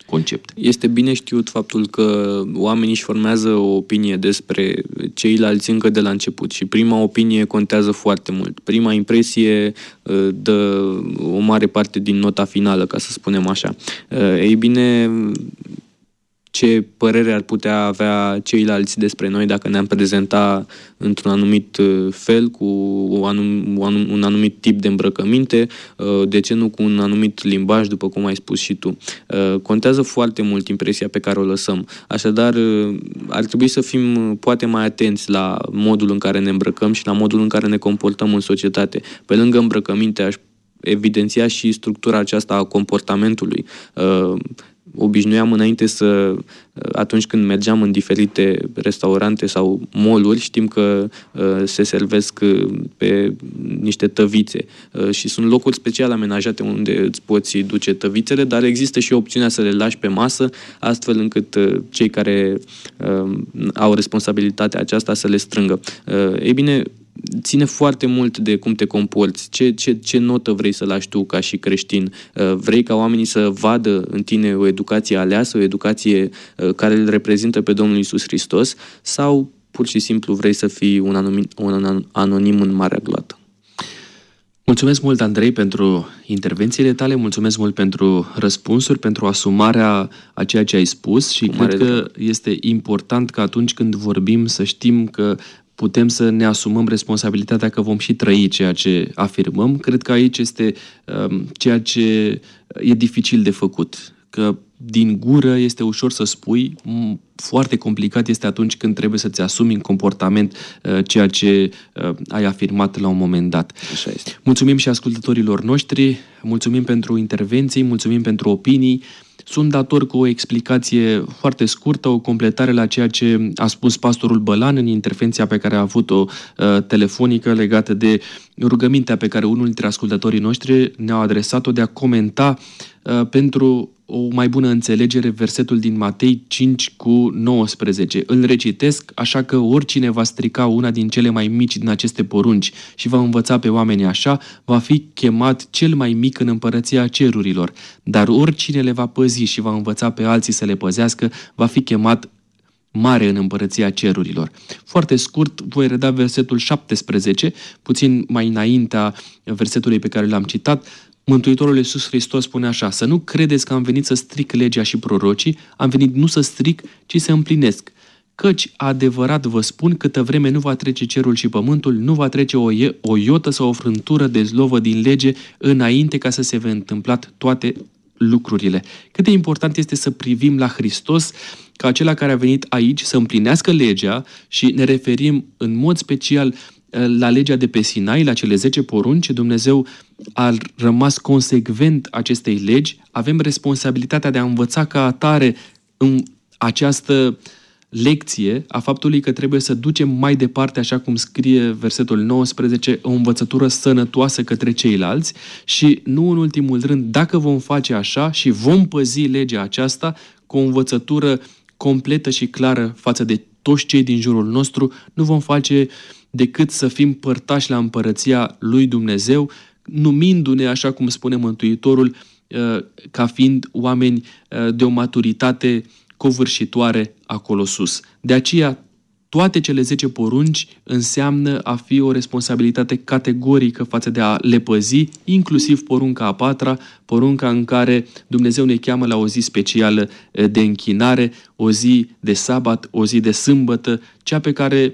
concept. Este bine știut faptul că oamenii își formează o opinie despre ceilalți încă de la început și prima opinie contează foarte mult. Prima impresie dă o mare parte din nota finală, ca să spunem așa. Ei bine, ce părere ar putea avea ceilalți despre noi dacă ne-am prezenta într-un anumit fel, cu un anumit tip de îmbrăcăminte, de ce nu cu un anumit limbaj, după cum ai spus și tu. Contează foarte mult impresia pe care o lăsăm. Așadar, ar trebui să fim poate mai atenți la modul în care ne îmbrăcăm și la modul în care ne comportăm în societate. Pe lângă îmbrăcăminte, aș evidenția și structura aceasta a comportamentului. Obișnuiam înainte atunci când mergeam în diferite restaurante sau mall-uri, știm că se servesc pe niște tăvițe și sunt locuri special amenajate unde îți poți duce tăvițele, dar există și opțiunea să le lași pe masă, astfel încât cei care au responsabilitatea aceasta să le strângă. Ei bine, ține foarte mult de cum te comporți, ce notă vrei să lași tu ca și creștin. Vrei ca oamenii să vadă în tine o educație aleasă, o educație care îl reprezintă pe Domnul Iisus Hristos, sau pur și simplu vrei să fii un anonim în marea gloată? Mulțumesc mult, Andrei, pentru intervențiile tale, mulțumesc mult pentru răspunsuri, pentru asumarea a ceea ce ai spus și cred că este important că atunci când vorbim să știm că putem să ne asumăm responsabilitatea că vom și trăi ceea ce afirmăm. Cred că aici este ceea ce e dificil de făcut. Că din gură este ușor să spui, foarte complicat este atunci când trebuie să-ți asumi în comportament ceea ce ai afirmat la un moment dat. Așa este. Mulțumim și ascultătorilor noștri, mulțumim pentru intervenții, mulțumim pentru opinii. Sunt dator cu o explicație foarte scurtă, o completare la ceea ce a spus pastorul Bălan în intervenția pe care a avut-o telefonică legată de rugămintea pe care unul dintre ascultătorii noștri ne-au adresat-o de a comenta pentru o mai bună înțelegere versetul din Matei 5:19. Îl recitesc, așa că oricine va strica una din cele mai mici din aceste porunci și va învăța pe oamenii așa, va fi chemat cel mai mic în împărăția cerurilor. Dar oricine le va păzi și va învăța pe alții să le păzească, va fi chemat mare în împărăția cerurilor. Foarte scurt, voi reda versetul 17, puțin mai înaintea versetului pe care l-am citat. Mântuitorul Iisus Hristos spune așa: să nu credeți că am venit să stric legea și prorocii, am venit nu să stric, ci să împlinesc. Căci adevărat vă spun, câtă vreme nu va trece cerul și pământul, nu va trece o iotă sau o frântură de zlovă din lege înainte ca să se ve întâmplat toate lucrurile. Cât de important este să privim la Hristos ca acela care a venit aici să împlinească legea și ne referim în mod special la legea de pe Sinai, la cele 10 porunci. Dumnezeu a rămas consecvent acestei legi. Avem responsabilitatea de a învăța ca atare în această lecție a faptului că trebuie să ducem mai departe, așa cum scrie versetul 19, o învățătură sănătoasă către ceilalți și, nu în ultimul rând, dacă vom face așa și vom păzi legea aceasta cu o învățătură completă și clară față de toți cei din jurul nostru, nu vom face decât să fim părtași la împărăția lui Dumnezeu, numindu-ne, așa cum spune Mântuitorul, ca fiind oameni de o maturitate covârșitoare acolo sus. De aceea, toate cele 10 porunci înseamnă a fi o responsabilitate categorică față de a le păzi, inclusiv porunca a 4-a, porunca în care Dumnezeu ne cheamă la o zi specială de închinare, o zi de sabat, o zi de sâmbătă, cea pe care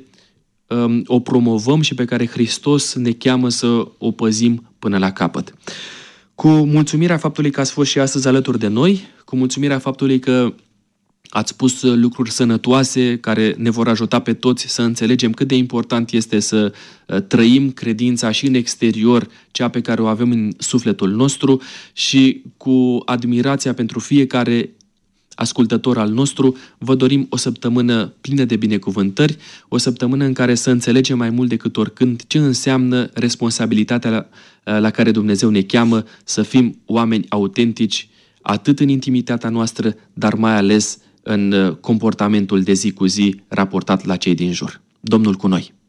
o promovăm și pe care Hristos ne cheamă să o păzim până la capăt. Cu mulțumirea faptului că ați fost și astăzi alături de noi, cu mulțumirea faptului că ați spus lucruri sănătoase care ne vor ajuta pe toți să înțelegem cât de important este să trăim credința și în exterior, cea pe care o avem în sufletul nostru, și cu admirația pentru fiecare ascultător al nostru, vă dorim o săptămână plină de binecuvântări, o săptămână în care să înțelegem mai mult decât oricând ce înseamnă responsabilitatea la care Dumnezeu ne cheamă să fim oameni autentici, atât în intimitatea noastră, dar mai ales în comportamentul de zi cu zi raportat la cei din jur. Domnul cu noi!